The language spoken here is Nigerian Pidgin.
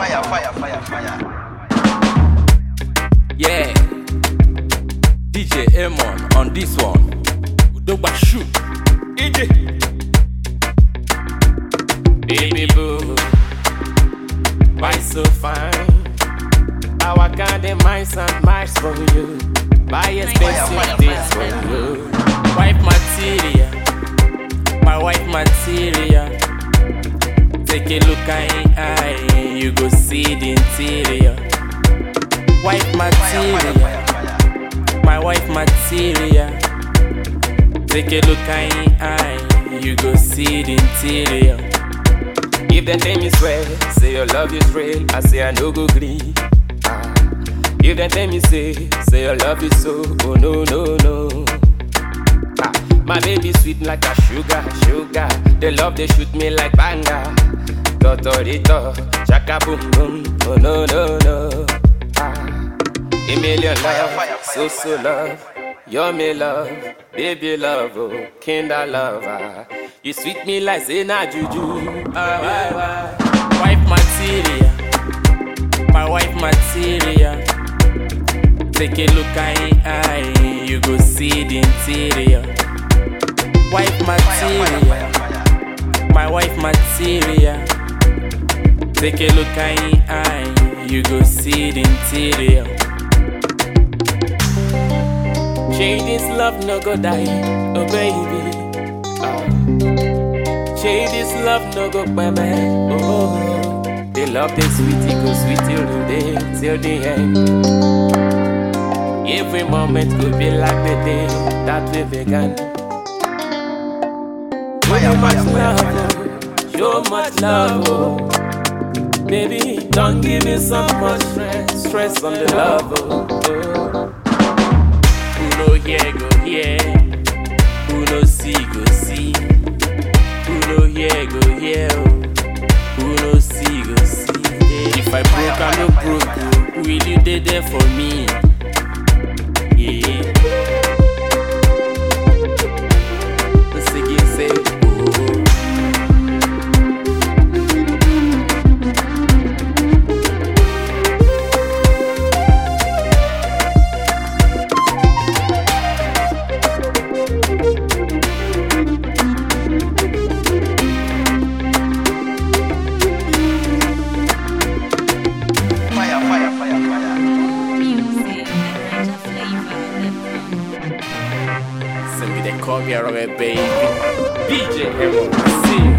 Fire. Yeah, DJ Amon on this one. Udogba shoot. EJ. Baby boo, why so fine? Our garden mice and mice for you. Buy expensive things for you. Wife material, my wife material. Take a look in eye, you go see the interior. Wife material, my wife material. Take a look in eye, you go see the interior. If the name is real, say your love is real. I say I no go green. If the name is say your love is so. Oh no. My baby sweet like a sugar. The love they shoot me like banga. Totorito, chaka boom boom. Oh no. A million love, so love. You're me love, baby love, oh, kinda love. You sweet me like Zena Juju. Wife material, my wife material. Take a look in eye, you go see the interior. Wife material, my wife material. Take a look in eye, you go see the interior. Shade this love no go die, oh baby. Shade this love no go baby, oh. The love they sweet, it go sweet till the end. Every moment could be like the day that we began. Show much love, oh. Baby, don't give me so much stress on the love, oh. Who no hear, go hear. Who no see, go see. Who no hear, go hear. Who no see, go see. If I broke, I no broke. Will you dey there for me? Yeah. Let's again say, oh. Call me around, baby. DJ Amon, see.